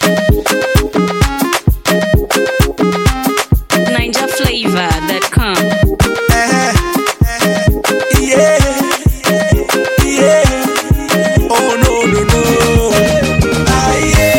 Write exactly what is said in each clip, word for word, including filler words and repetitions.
Niger Flavor dot com. Uh, yeah, yeah. Oh no no no. Ah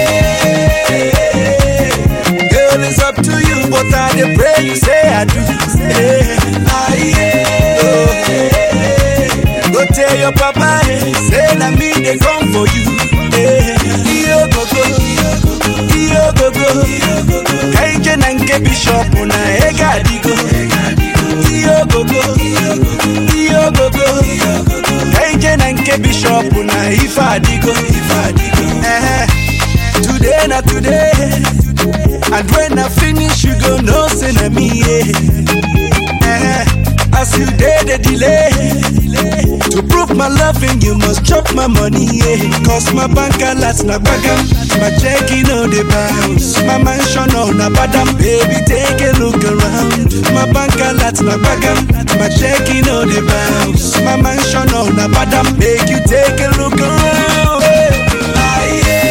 yeah. Girl, it's up to you, but I dey pray you say I do. Yeah. Ah yeah. Oh, yeah. Go tell your papa, eh, say na me dey come for you. Yeah. Yo go go, yo go go. Kaije na nke bishop na ega digo. Yo go go, yo go go. Kaije na nke bishop na ifa digo, ifa digo. Eh, today na today, and when I finish you go know say na me. Yeah. Eh, as you dey the delay. To prove my loving, you must chop my money, yeah. Cause my bank alerts na bagam, my checking on the bounce, my mansion on a badam. Baby, take a look around. My bank alerts na bagam, my checking on the bounce, my mansion on a badam. Make you take a look around. Ah,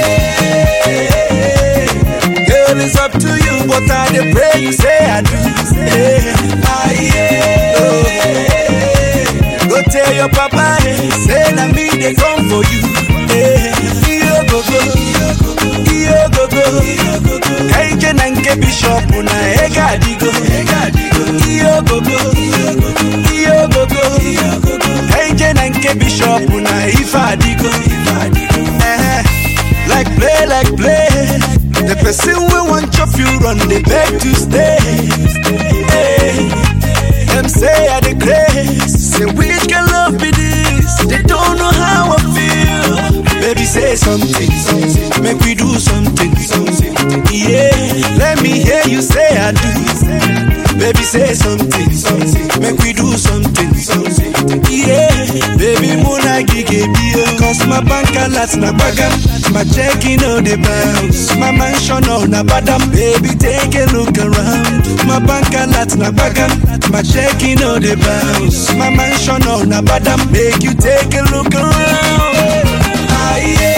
yeah. Girl, it's up to you, but I dey pray you say I do. Yeah. Ah, yeah. Oh, yeah. Go tell your papa, eh, say na me dey come for you. Eh, yo go go, yo go go. Kaije na nke bishop na ega digo. Yo go go, yo go go. Kaije na nke bishop na ifa digo. Eh, like play, like play. The person we want chop you run, they beg to stay. Eh, them say I the grace. Say which can love be this? They don't know how I feel. Baby say something, something. Make we do something, something. Yeah, let me hear you say I do. Baby say something, something. Make we do something, something. Yeah, baby muna gige bio. Cause my bank alerts na bagam, my checking on the bounce, my mansion on a badam. Baby take a look around. My bank alerts na bagam, my checking on the bounce, my mansion on a badam. Make you take a look around. Ah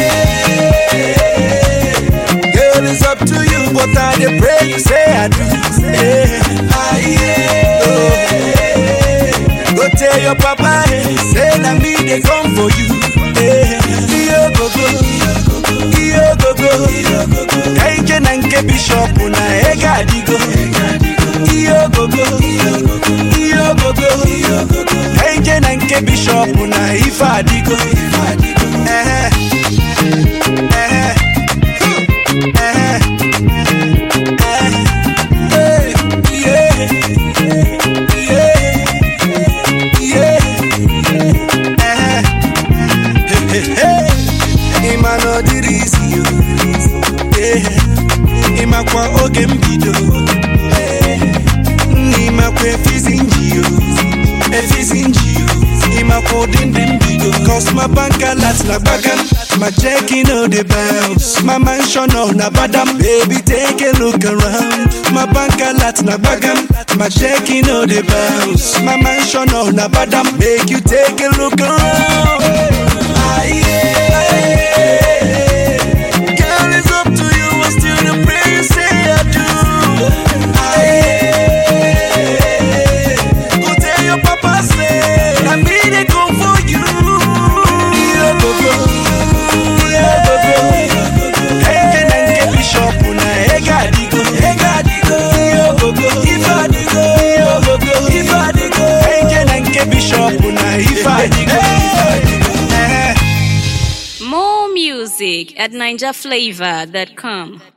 yeah. Girl, it's up to you, but I dey pray you say I do. Yeah. Ah yeah. Oh, yeah. Go tell your papa, eh, say na me dey come for you. Yeah. Yo go go, yo go go. Kaije na nke bishop na ega digo. Yo go go, yo go go. Kaije na nke bishop na ifa digo. Eh, eh, eh, eh, yeah, yeah, yeah, eh, hey, hey, hey. Ima no dirisi yo, yeah. Ima kwa oge mbido. Ima kwe fizinji yo, e fizinji yo. Ima kwa dindin bido. Cause my bank alerts na bagam, my checking on the bounce, my mansion on a badam. Baby take a look around. My bank alerts na bagam, my checking on the bounce, my mansion on a badam. Make you take a look around. Ah yeah. Girl, it's up to you, I still the pray you say I do. Ah yeah. Go tell your papa say I me dey come for you. Yo go go, yo go go. Kaije na nke bishop na ega digo, ega digo. Yo go go, ifa digo, yo go go, ifa digo. Kaije na nke bishop na ifa digo. More music at Niger Flavor dot com.